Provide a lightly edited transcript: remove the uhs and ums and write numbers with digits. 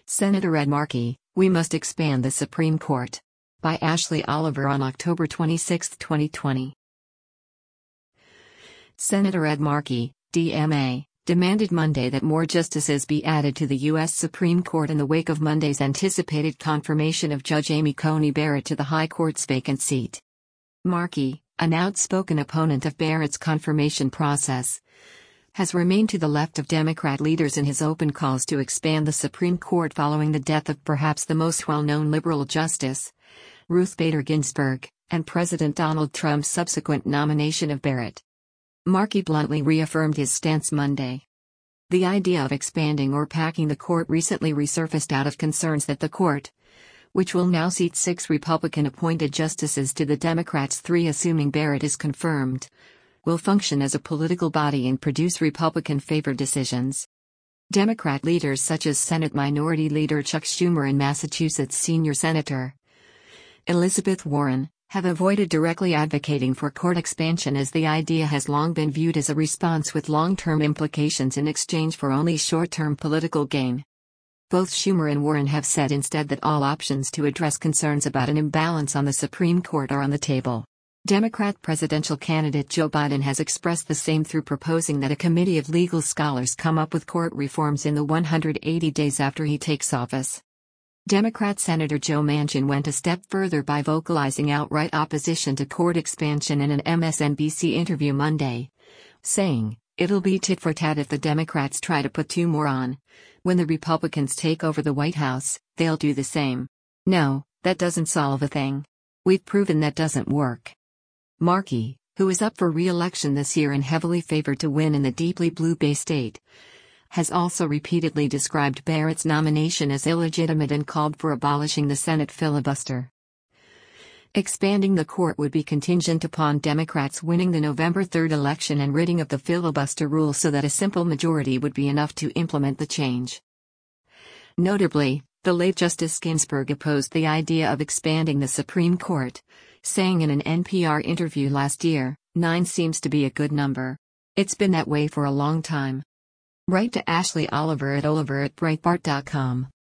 Senator Ed Markey, "We must expand the Supreme Court." By Ashley Oliver on October 26, 2020. Senator Ed Markey, DMA, demanded Monday that more justices be added to the U.S. Supreme Court in the wake of Monday's anticipated confirmation of Judge Amy Coney Barrett to the High Court's vacant seat. Markey, an outspoken opponent of Barrett's confirmation process, has remained to the left of Democrat leaders in his open calls to expand the Supreme Court following the death of perhaps the most well-known liberal justice, Ruth Bader Ginsburg, and President Donald Trump's subsequent nomination of Barrett. Markey bluntly reaffirmed his stance Monday. The idea of expanding or packing the court recently resurfaced out of concerns that the court, which will now seat 6 Republican-appointed justices to the Democrats' 3 assuming Barrett is confirmed, will function as a political body and produce Republican-favored decisions. Democrat leaders such as Senate Minority Leader Chuck Schumer and Massachusetts Senior Senator Elizabeth Warren have avoided directly advocating for court expansion, as the idea has long been viewed as a response with long-term implications in exchange for only short-term political gain. Both Schumer and Warren have said instead that all options to address concerns about an imbalance on the Supreme Court are on the table. Democrat presidential candidate Joe Biden has expressed the same through proposing that a committee of legal scholars come up with court reforms in the 180 days after he takes office. Democrat Senator Joe Manchin went a step further by vocalizing outright opposition to court expansion in an MSNBC interview Monday, saying, "It'll be tit for tat if the Democrats try to put 2 more on. When the Republicans take over the White House, they'll do the same. No, that doesn't solve a thing. We've proven that doesn't work." Markey, who is up for re-election this year and heavily favored to win in the deeply blue Bay State, has also repeatedly described Barrett's nomination as illegitimate and called for abolishing the Senate filibuster. Expanding the court would be contingent upon Democrats winning the November 3 election and ridding of the filibuster rule so that a simple majority would be enough to implement the change. Notably, the late Justice Ginsburg opposed the idea of expanding the Supreme Court, saying in an NPR interview last year, 9 seems to be a good number. It's been that way for a long time. Write to Ashley Oliver at Breitbart.com.